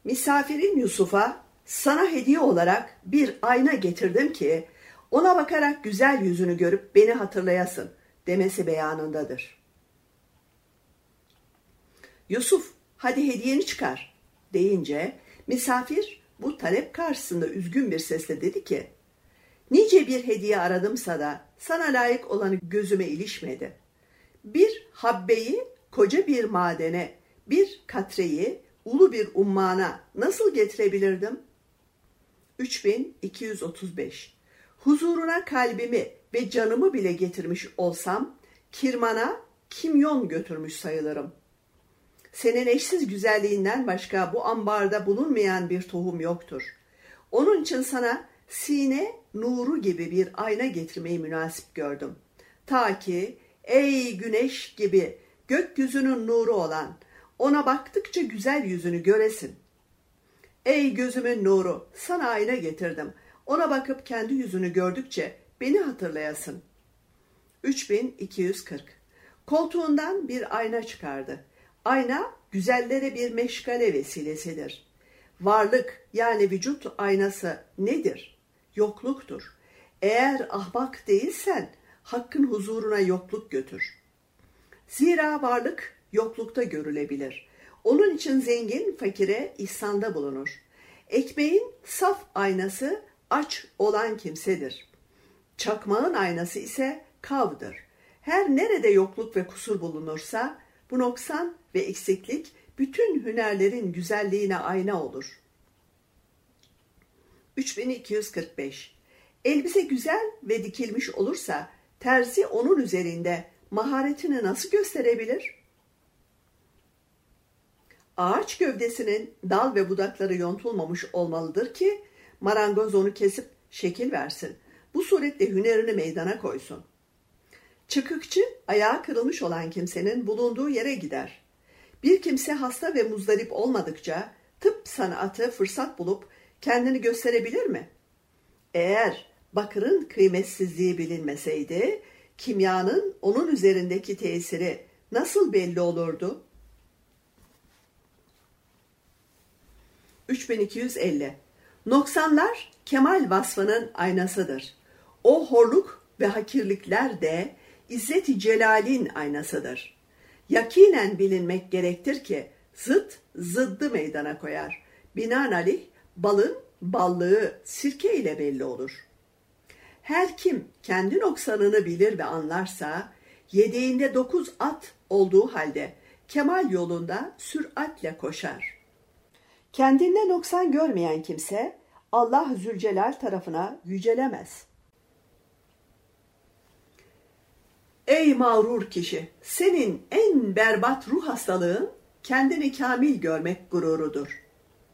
Misafirin Yusuf'a sana hediye olarak bir ayna getirdim ki ona bakarak güzel yüzünü görüp beni hatırlayasın demesi beyanındadır. Yusuf hadi hediyeni çıkar deyince misafir bu talep karşısında üzgün bir sesle dedi ki nice bir hediye aradımsa da sana layık olanı gözüme ilişmedi. Bir habbeyi koca bir madene, bir katreyi ulu bir ummana nasıl getirebilirdim? 3235. Huzuruna kalbimi ve canımı bile getirmiş olsam, kirmana kimyon götürmüş sayılırım. Senin eşsiz güzelliğinden başka bu ambarda bulunmayan bir tohum yoktur. Onun için sana sine nuru gibi bir ayna getirmeyi münasip gördüm. Ta ki ey güneş gibi gökyüzünün nuru olan, ona baktıkça güzel yüzünü göresin. Ey gözümün nuru, sana ayna getirdim. Ona bakıp kendi yüzünü gördükçe beni hatırlayasın. 3240. Koltuğundan bir ayna çıkardı. Ayna güzellere bir meşgale vesilesidir. Varlık yani vücut aynası nedir? Yokluktur. Eğer ahmak değilsen hakkın huzuruna yokluk götür. Zira varlık yoklukta görülebilir. Onun için zengin fakire ihsanda bulunur. Ekmeğin saf aynası aç olan kimsedir. Çakmağın aynası ise kavdır. Her nerede yokluk ve kusur bulunursa bu noksan ve eksiklik bütün hünerlerin güzelliğine ayna olur. 3245. Elbise güzel ve dikilmiş olursa terzi onun üzerinde maharetini nasıl gösterebilir? Ağaç gövdesinin dal ve budakları yontulmamış olmalıdır ki marangoz onu kesip şekil versin. Bu suretle hünerini meydana koysun. Çıkıkçı ayağı kırılmış olan kimsenin bulunduğu yere gider. Bir kimse hasta ve muzdarip olmadıkça tıp sanatı fırsat bulup kendini gösterebilir mi? Eğer bakırın kıymetsizliği bilinmeseydi, kimyanın onun üzerindeki tesiri nasıl belli olurdu? 3250. Noksanlar kemal vasfının aynasıdır. O horluk ve hakirlikler de İzzet-i Celal'in aynasıdır. Yakinen bilinmek gerektir ki zıt zıddı meydana koyar. Binaenaleyh balın ballığı sirke ile belli olur. Her kim kendi noksanını bilir ve anlarsa, yedeğinde 9 at olduğu halde kemal yolunda süratle koşar. Kendinde noksan görmeyen kimse Allah Zülcelal tarafına yücelemez. Ey mağrur kişi, senin en berbat ruh hastalığın kendini kamil görmek gururudur.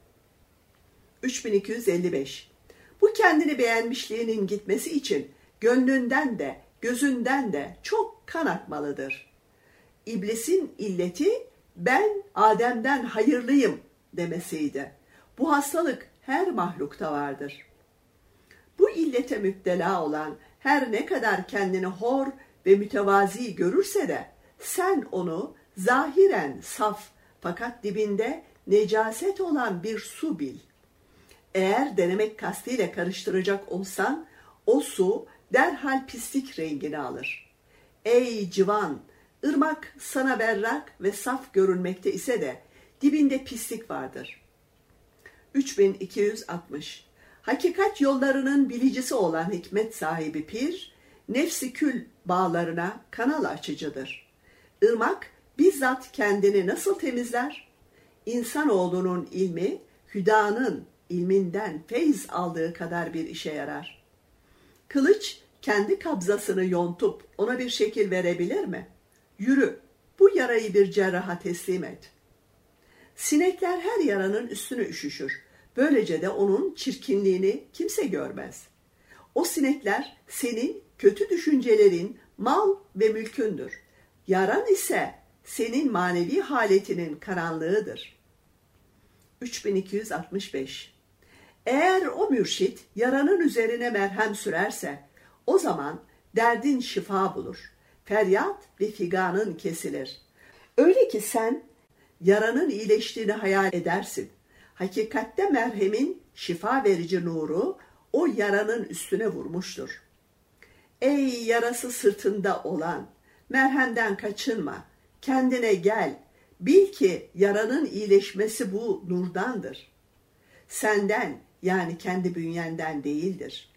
3255. Bu kendini beğenmişliğinin gitmesi için gönlünden de gözünden de çok kan akmalıdır. İblisin illeti ben Adem'den hayırlıyım demesiydi. Bu hastalık her mahlukta vardır. Bu illete müptela olan her ne kadar kendini hor ve mütevazi görürse de sen onu zahiren saf fakat dibinde necaset olan bir su bil. Eğer denemek kastıyla karıştıracak olsan o su derhal pislik rengini alır. Ey civan, ırmak sana berrak ve saf görünmekte ise de dibinde pislik vardır. 3260. Hakikat yollarının bilicisi olan hikmet sahibi pir, nefsi kül bağlarına kanal açıcıdır. Irmak bizzat kendini nasıl temizler? İnsanoğlunun ilmi, hüdanın ilminden feyz aldığı kadar bir işe yarar. Kılıç kendi kabzasını yontup ona bir şekil verebilir mi? Yürü, bu yarayı bir cerraha teslim et. Sinekler her yaranın üstüne üşüşür. Böylece de onun çirkinliğini kimse görmez. O sinekler senin kötü düşüncelerin, mal ve mülkündür. Yaran ise senin manevi haletinin karanlığıdır. 3265. Eğer o mürşit yaranın üzerine merhem sürerse, o zaman derdin şifa bulur. Feryat ve figanın kesilir. Öyle ki sen yaranın iyileştiğini hayal edersin. Hakikatte merhemin şifa verici nuru o yaranın üstüne vurmuştur. Ey yarası sırtında olan, merhemden kaçınma, kendine gel, bil ki yaranın iyileşmesi bu nurdandır. Senden, yani kendi bünyenden değildir.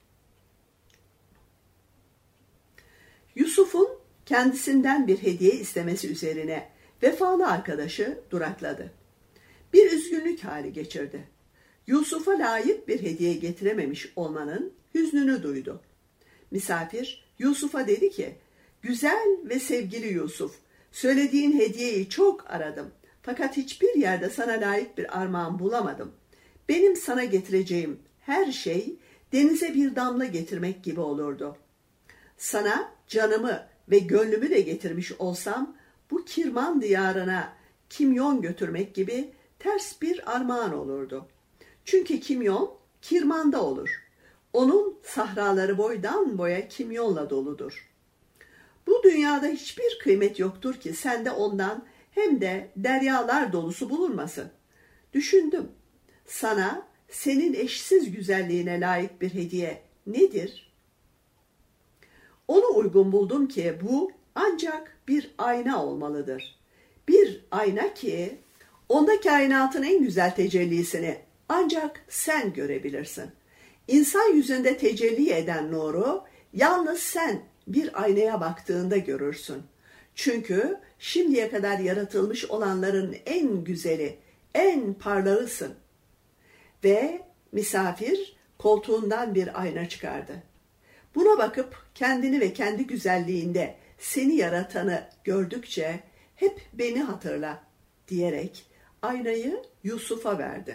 Yusuf'un kendisinden bir hediye istemesi üzerine vefalı arkadaşı durakladı. Bir üzgünlük hali geçirdi. Yusuf'a layık bir hediye getirememiş olmanın hüznünü duydu. Misafir Yusuf'a dedi ki, güzel ve sevgili Yusuf, söylediğin hediyeyi çok aradım. Fakat hiçbir yerde sana layık bir armağan bulamadım. Benim sana getireceğim her şey denize bir damla getirmek gibi olurdu. Sana canımı ve gönlümü de getirmiş olsam, bu Kirman diyarına kimyon götürmek gibi ters bir armağan olurdu. Çünkü kimyon Kirman'da olur. Onun sahraları boydan boya kimyonla doludur. Bu dünyada hiçbir kıymet yoktur ki sende ondan hem de deryalar dolusu bulunmasın. Düşündüm. Sana senin eşsiz güzelliğine layık bir hediye nedir? Onu uygun buldum ki bu ancak bir ayna olmalıdır. Bir ayna ki onda kainatın en güzel tecellisini ancak sen görebilirsin. İnsan yüzünde tecelli eden nuru yalnız sen bir aynaya baktığında görürsün. Çünkü şimdiye kadar yaratılmış olanların en güzeli, en parlağısın. Ve misafir koltuğundan bir ayna çıkardı. Buna bakıp kendini ve kendi güzelliğinde seni yaratanı gördükçe hep beni hatırla diyerek aynayı Yusuf'a verdi.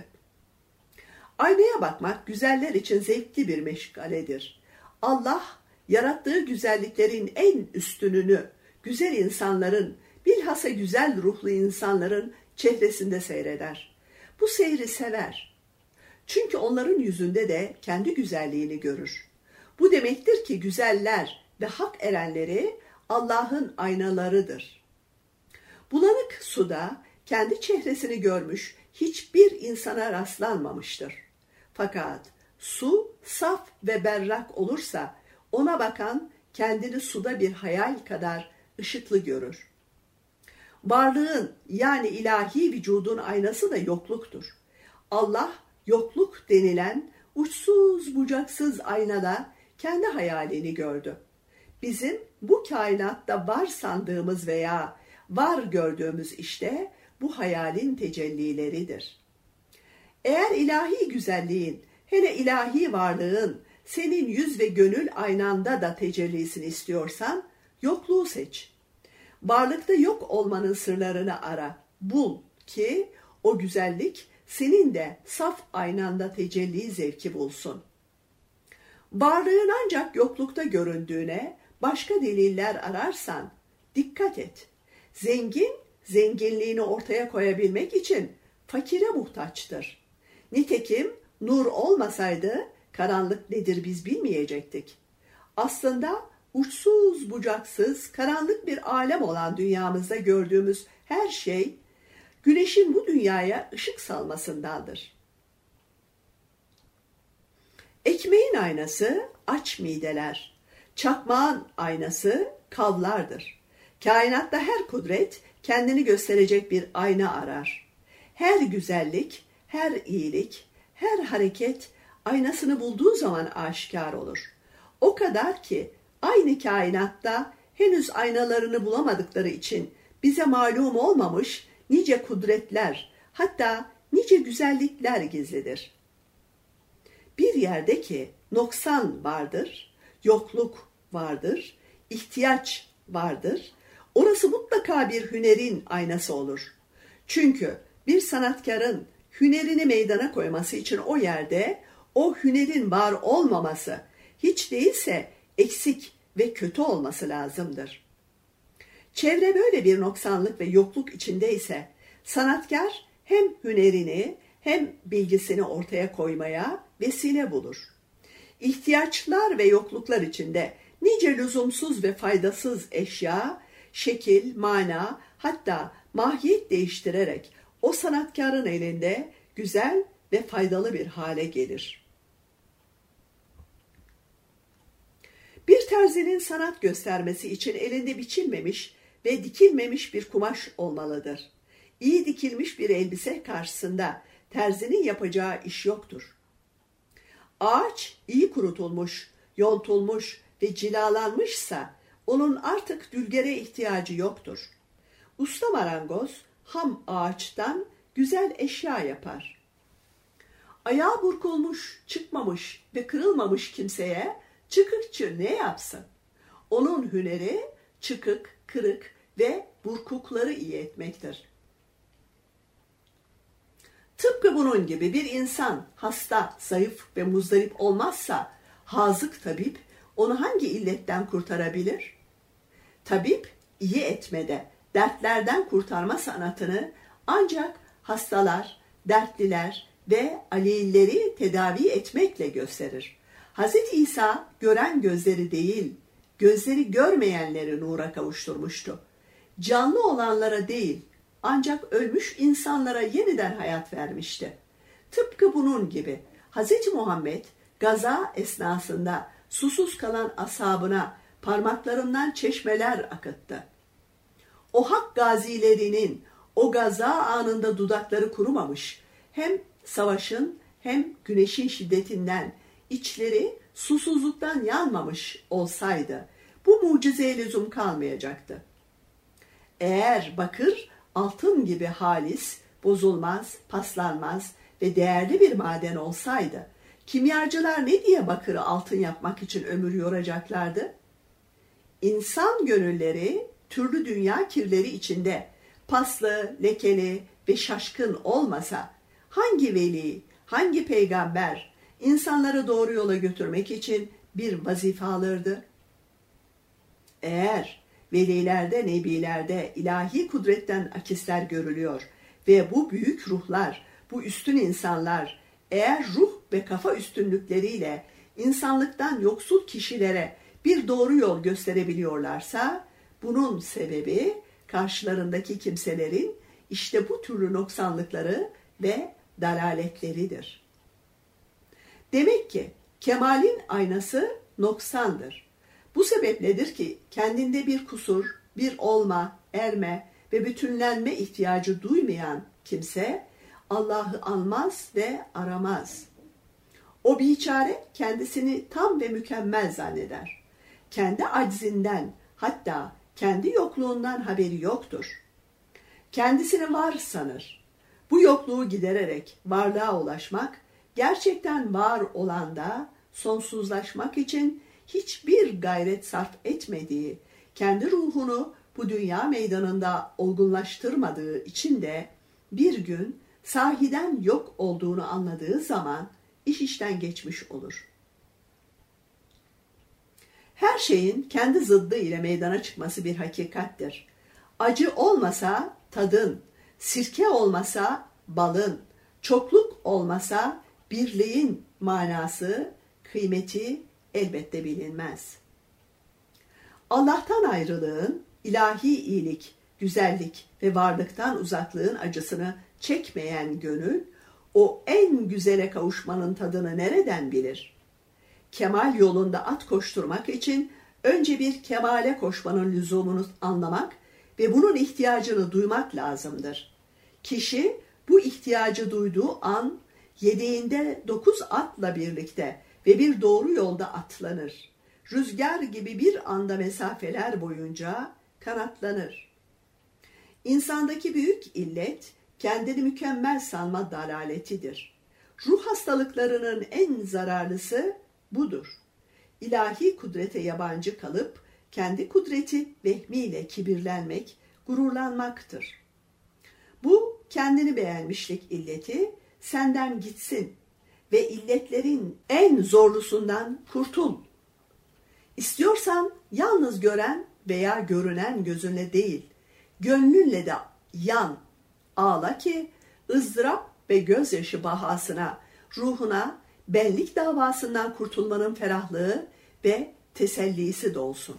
Aynaya bakmak güzeller için zevkli bir meşgaledir. Allah yarattığı güzelliklerin en üstününü güzel insanların, bilhassa güzel ruhlu insanların çehresinde seyreder. Bu seyri sever. Çünkü onların yüzünde de kendi güzelliğini görür. Bu demektir ki güzeller ve hak erenleri Allah'ın aynalarıdır. Bulanık suda kendi çehresini görmüş hiçbir insana rastlanmamıştır. Fakat su saf ve berrak olursa ona bakan kendini suda bir hayal kadar ışıklı görür. Varlığın yani ilahi vücudun aynası da yokluktur. Allah yokluk denilen uçsuz bucaksız aynada kendi hayalini gördü. Bizim bu kainatta var sandığımız veya var gördüğümüz işte bu hayalin tecellileridir. Eğer ilahi güzelliğin, hele ilahi varlığın senin yüz ve gönül aynanda da tecellisini istiyorsan yokluğu seç. Varlıkta yok olmanın sırlarını ara, bul ki o güzellik senin de saf aynanda tecelli zevki bulsun. Varlığın ancak yoklukta göründüğüne başka deliller ararsan dikkat et. Zengin, zenginliğini ortaya koyabilmek için fakire muhtaçtır. Nitekim nur olmasaydı karanlık nedir biz bilmeyecektik. Aslında uçsuz bucaksız karanlık bir alem olan dünyamızda gördüğümüz her şey güneşin bu dünyaya ışık salmasındandır. Ekmeğin aynası aç mideler, çakmağın aynası kavlardır. Kainatta her kudret kendini gösterecek bir ayna arar. Her güzellik, her iyilik, her hareket aynasını bulduğu zaman aşikar olur. O kadar ki aynı kainatta henüz aynalarını bulamadıkları için bize malum olmamış nice kudretler, hatta nice güzellikler gizlidir. Bir yerde ki noksan vardır, yokluk vardır, ihtiyaç vardır, orası mutlaka bir hünerin aynası olur. Çünkü bir sanatkarın hünerini meydana koyması için o yerde o hünerin var olmaması, hiç değilse eksik ve kötü olması lazımdır. Çevre böyle bir noksanlık ve yokluk içindeyse sanatkar hem hünerini hem bilgisini ortaya koymaya vesile bulur. İhtiyaçlar ve yokluklar içinde nice lüzumsuz ve faydasız eşya, şekil, mana, hatta mahiyet değiştirerek o sanatkarın elinde güzel ve faydalı bir hale gelir. Bir terzinin sanat göstermesi için elinde biçilmemiş ve dikilmemiş bir kumaş olmalıdır. İyi dikilmiş bir elbise karşısında terzinin yapacağı iş yoktur. Ağaç iyi kurutulmuş, yontulmuş ve cilalanmışsa onun artık dülgere ihtiyacı yoktur. Usta marangoz ham ağaçtan güzel eşya yapar. Ayağı burkulmuş, çıkmamış ve kırılmamış kimseye çıkıkçı ne yapsın? Onun hüneri çıkık, kırık ve burkukları iyi etmektir. Tıpkı bunun gibi bir insan hasta, zayıf ve muzdarip olmazsa hazık tabip onu hangi illetten kurtarabilir? Tabip iyi etmede, dertlerden kurtarma sanatını ancak hastalar, dertliler ve alilleri tedavi etmekle gösterir. Hz. İsa gören gözleri değil, gözleri görmeyenleri nura kavuşturmuştu. Canlı olanlara değil, ancak ölmüş insanlara yeniden hayat vermişti. Tıpkı bunun gibi Hz. Muhammed gaza esnasında susuz kalan ashabına parmaklarından çeşmeler akıttı. O hak gazilerinin o gaza anında dudakları kurumamış, hem savaşın hem güneşin şiddetinden içleri susuzluktan yanmamış olsaydı bu mucizeye lüzum kalmayacaktı. Eğer bakır altın gibi halis, bozulmaz, paslanmaz ve değerli bir maden olsaydı, kimyacılar ne diye bakırı altın yapmak için ömür yoracaklardı? İnsan gönülleri türlü dünya kirleri içinde paslı, lekeli ve şaşkın olmasa hangi veli, hangi peygamber insanları doğru yola götürmek için bir vazife alırdı? Eğer velilerde, nebilerde ilahi kudretten akisler görülüyor ve bu büyük ruhlar, bu üstün insanlar eğer ruh ve kafa üstünlükleriyle insanlıktan yoksul kişilere bir doğru yol gösterebiliyorlarsa, bunun sebebi karşılarındaki kimselerin işte bu türlü noksanlıkları ve dalaletleridir. Demek ki kemalin aynası noksandır. Bu sebepledir ki kendinde bir kusur, bir olma, erme ve bütünlenme ihtiyacı duymayan kimse Allah'ı anmaz ve aramaz. O biçare kendisini tam ve mükemmel zanneder. Kendi aczinden, hatta kendi yokluğundan haberi yoktur. Kendisini var sanır. Bu yokluğu gidererek varlığa ulaşmak, gerçekten var olanda sonsuzlaşmak için hiçbir gayret sarf etmediği, kendi ruhunu bu dünya meydanında olgunlaştırmadığı için de bir gün sahiden yok olduğunu anladığı zaman iş işten geçmiş olur. Her şeyin kendi zıddı ile meydana çıkması bir hakikattir. Acı olmasa tadın, sirke olmasa balın, çokluk olmasa birliğin manası, kıymeti elbette bilinmez. Allah'tan ayrılığın, ilahi iyilik, güzellik ve varlıktan uzaklığın acısını çekmeyen gönül, o en güzele kavuşmanın tadını nereden bilir? Kemal yolunda at koşturmak için önce bir kemale koşmanın lüzumunu anlamak ve bunun ihtiyacını duymak lazımdır. Kişi bu ihtiyacı duyduğu an yediğinde 9 atla birlikte ve bir doğru yolda atlanır. Rüzgar gibi bir anda mesafeler boyunca kanatlanır. İnsandaki büyük illet kendini mükemmel sanma dalaletidir. Ruh hastalıklarının en zararlısı budur. İlahi kudrete yabancı kalıp kendi kudreti vehmiyle kibirlenmek, gururlanmaktır. Bu kendini beğenmişlik illeti senden gitsin ve illetlerin en zorlusundan kurtul. İstiyorsan yalnız gören veya görünen gözünle değil, gönlünle de yan, ağla ki ızdırap ve gözyaşı bahasına, ruhuna benlik davasından kurtulmanın ferahlığı ve tesellisi dolsun.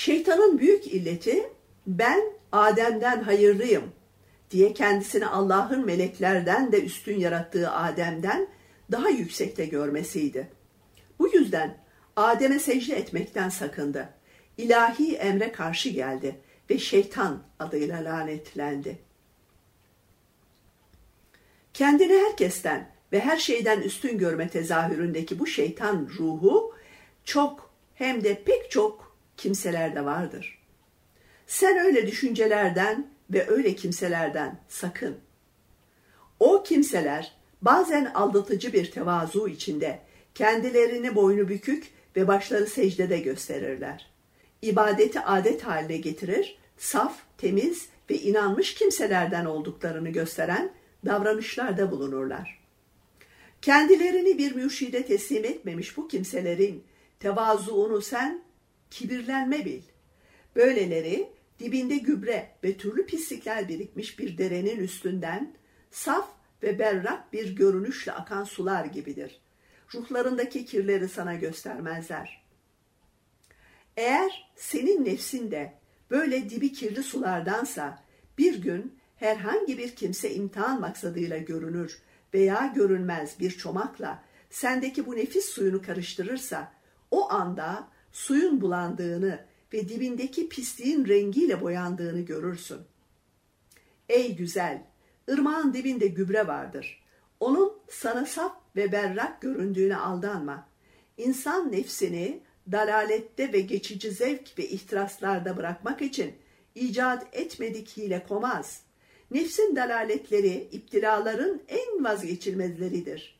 Şeytanın büyük illeti ben Adem'den hayırlıyım diye kendisini Allah'ın meleklerden de üstün yarattığı Adem'den daha yüksekte görmesiydi. Bu yüzden Adem'e secde etmekten sakındı. İlahi emre karşı geldi ve şeytan adıyla lanetlendi. Kendini herkesten ve her şeyden üstün görme tezahüründeki bu şeytan ruhu çok hem de pek çok kimselerde vardır. Sen öyle düşüncelerden ve öyle kimselerden sakın. O kimseler bazen aldatıcı bir tevazu içinde kendilerini boynu bükük ve başları secdede gösterirler. İbadeti adet haline getirir, saf, temiz ve inanmış kimselerden olduklarını gösteren davranışlarda bulunurlar. Kendilerini bir mürşide teslim etmemiş bu kimselerin tevazuunu sen kibirlenme bil. Böyleleri dibinde gübre ve türlü pislikler birikmiş bir derenin üstünden saf ve berrak bir görünüşle akan sular gibidir. Ruhlarındaki kirleri sana göstermezler. Eğer senin nefsin de böyle dibi kirli sulardansa bir gün herhangi bir kimse imtihan maksadıyla görünür veya görünmez bir çomakla sendeki bu nefis suyunu karıştırırsa o anda suyun bulandığını ve dibindeki pisliğin rengiyle boyandığını görürsün. Ey güzel, ırmağın dibinde gübre vardır. Onun sana saf ve berrak göründüğüne aldanma. İnsan nefsini dalalette ve geçici zevk ve ihtiraslarda bırakmak için icat etmedik hile komaz. Nefsin dalaletleri, iptilaların en vazgeçilmezleridir.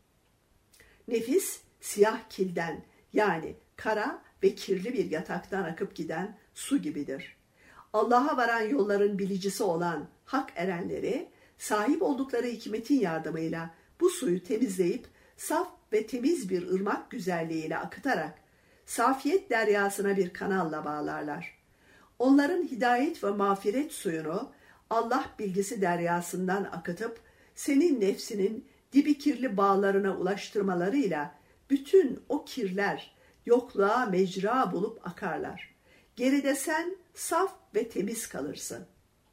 Nefis siyah kilden yani kara ve kirli bir yataktan akıp giden su gibidir. Allah'a varan yolların bilicisi olan hak erenleri sahip oldukları hikmetin yardımıyla bu suyu temizleyip saf ve temiz bir ırmak güzelliğiyle akıtarak safiyet deryasına bir kanalla bağlarlar. Onların hidayet ve mağfiret suyunu Allah bilgisi deryasından akıtıp senin nefsinin dibi kirli bağlarına ulaştırmalarıyla bütün o kirler yokluğa mecra bulup akarlar. Geride sen saf ve temiz kalırsın.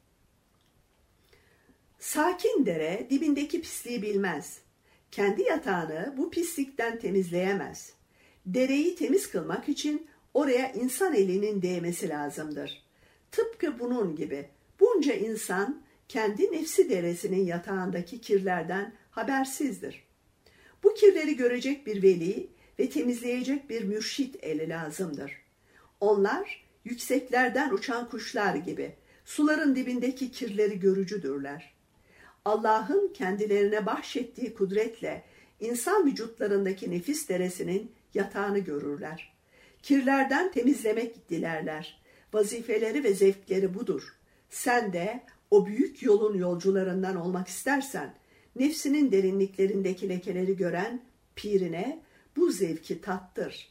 Sakin dere dibindeki pisliği bilmez. Kendi yatağını bu pislikten temizleyemez. Dereyi temiz kılmak için oraya insan elinin değmesi lazımdır. Tıpkı bunun gibi bunca insan kendi nefsi deresinin yatağındaki kirlerden habersizdir. Bu kirleri görecek bir veli ve temizleyecek bir mürşit eli lazımdır. Onlar yükseklerden uçan kuşlar gibi suların dibindeki kirleri görücüdürler. Allah'ın kendilerine bahşettiği kudretle insan vücutlarındaki nefis deresinin yatağını görürler. Kirlerden temizlemek dilerler. Vazifeleri ve zevkleri budur. Sen de o büyük yolun yolcularından olmak istersen, nefsinin derinliklerindeki lekeleri gören pirine bu zevki tattır.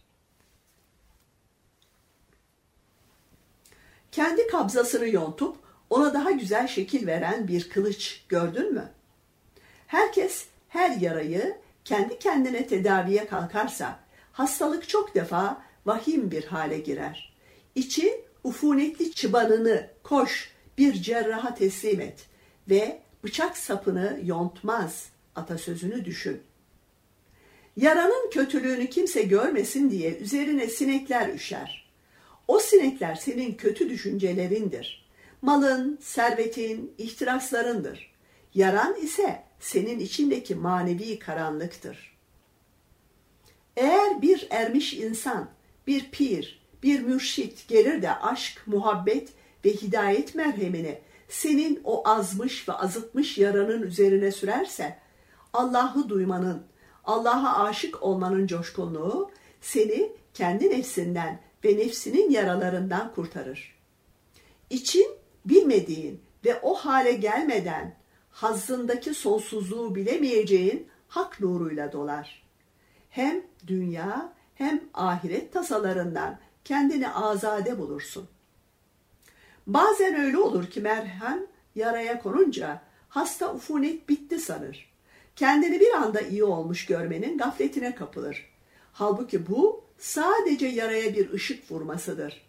Kendi kabzasını yontup ona daha güzel şekil veren bir kılıç gördün mü? Herkes her yarayı kendi kendine tedaviye kalkarsa hastalık çok defa vahim bir hale girer. İçi ufunetli çıbanını koş bir cerraha teslim et ve bıçak sapını yontmaz atasözünü düşün. Yaranın kötülüğünü kimse görmesin diye üzerine sinekler üşer. O sinekler senin kötü düşüncelerindir. Malın, servetin, ihtiraslarındır. Yaran ise senin içindeki manevi karanlıktır. Eğer bir ermiş insan, bir pir, bir mürşit gelir de aşk, muhabbet ve hidayet merhemini senin o azmış ve azıtmış yaranın üzerine sürerse, Allah'ı duymanın, Allah'a aşık olmanın coşkunluğu seni kendi nefsinden ve nefsinin yaralarından kurtarır. İçin bilmediğin ve o hale gelmeden hazzındaki sonsuzluğu bilemeyeceğin hak nuruyla dolar. Hem dünya hem ahiret tasalarından kendini azade bulursun. Bazen öyle olur ki merhem yaraya konunca hasta ufunet bitti sanır. Kendini bir anda iyi olmuş görmenin gafletine kapılır. Halbuki bu sadece yaraya bir ışık vurmasıdır.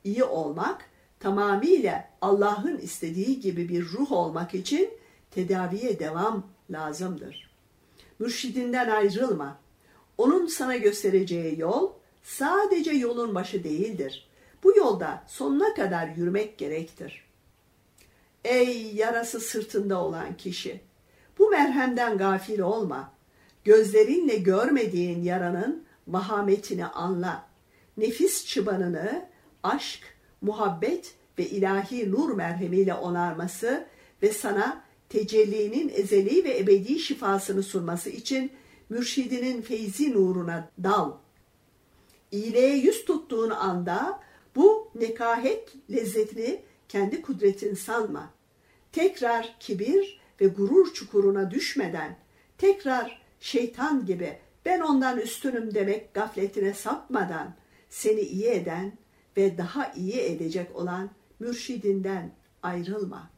iyi olmak, tamamıyla Allah'ın istediği gibi bir ruh olmak için tedaviye devam lazımdır. Mürşidinden ayrılma. Onun sana göstereceği yol sadece yolun başı değildir. Bu yolda sonuna kadar yürümek gerektir. Ey yarası sırtında olan kişi! Bu merhemden gafil olma. Gözlerinle görmediğin yaranın vahametini anla. Nefis çıbanını aşk, muhabbet ve ilahi nur merhemiyle onarması ve sana tecellinin ezeli ve ebedi şifasını sunması için mürşidinin feyzi nuruna dal. İyiliğe yüz tuttuğun anda bu nekahet lezzetini kendi kudretin sanma. Tekrar kibir ve gurur çukuruna düşmeden, tekrar şeytan gibi ben ondan üstünüm demek gafletine sapmadan, seni iyi eden ve daha iyi edecek olan mürşidinden ayrılma.